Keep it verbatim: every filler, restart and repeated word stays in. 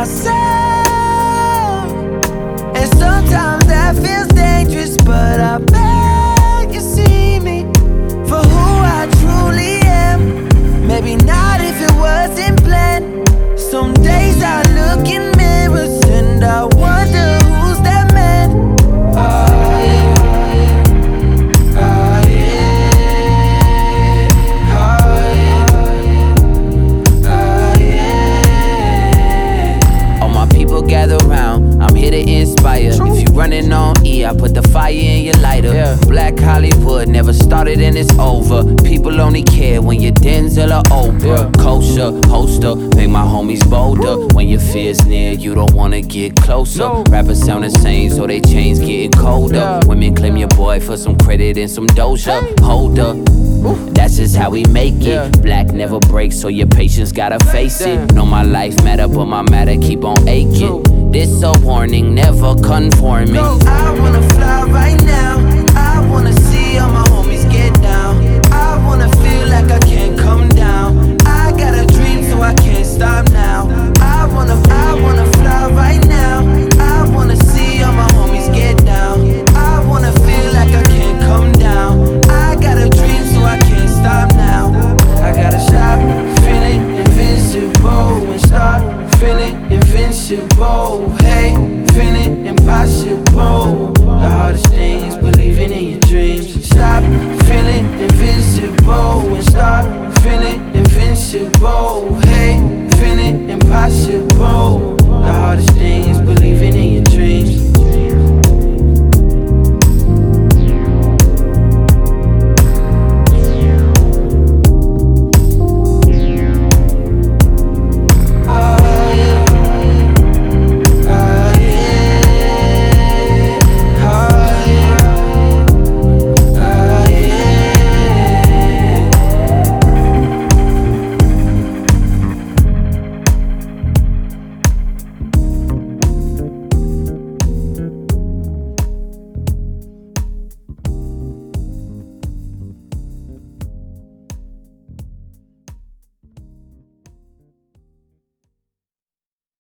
myself. And sometimes that feels dangerous, but I beg you see me for who I truly am. Maybe not if it wasn't planned. Some days I look in mirrors and I wonder who's that man. Oh yeah, oh yeah, oh yeah. All my people gather round, I'm here to inspire. If you running on E, I put the fire in your lighter. Yeah. Black Hollywood never started and it's over. People only care when you're Denzel or Oprah. Yeah. Kosher, poster, make my homies bolder. Woo. When your fear's near, you don't wanna get closer. No. Rappers sound the same, so they chains getting colder. Yeah. Women claim your boy for some credit and some doja. Hey. Hold up. Ooh. That's just how we make it. Yeah. Black never breaks, so your patience gotta face Damn. It. Know my life matter, but my matter keep on aching. True. This a warning, never conforming. No. I wanna fly right now. I wanna see all my homies get down. I wanna feel like I can't come down. I got a dream, so I can't stop now. I wanna, I wanna fly right now. I wanna see all my homies get down. I wanna feel like I can't come down. I got a dream, so I can't stop now. I gotta stop feeling invincible and start feeling invincible. Hey, feeling impossible.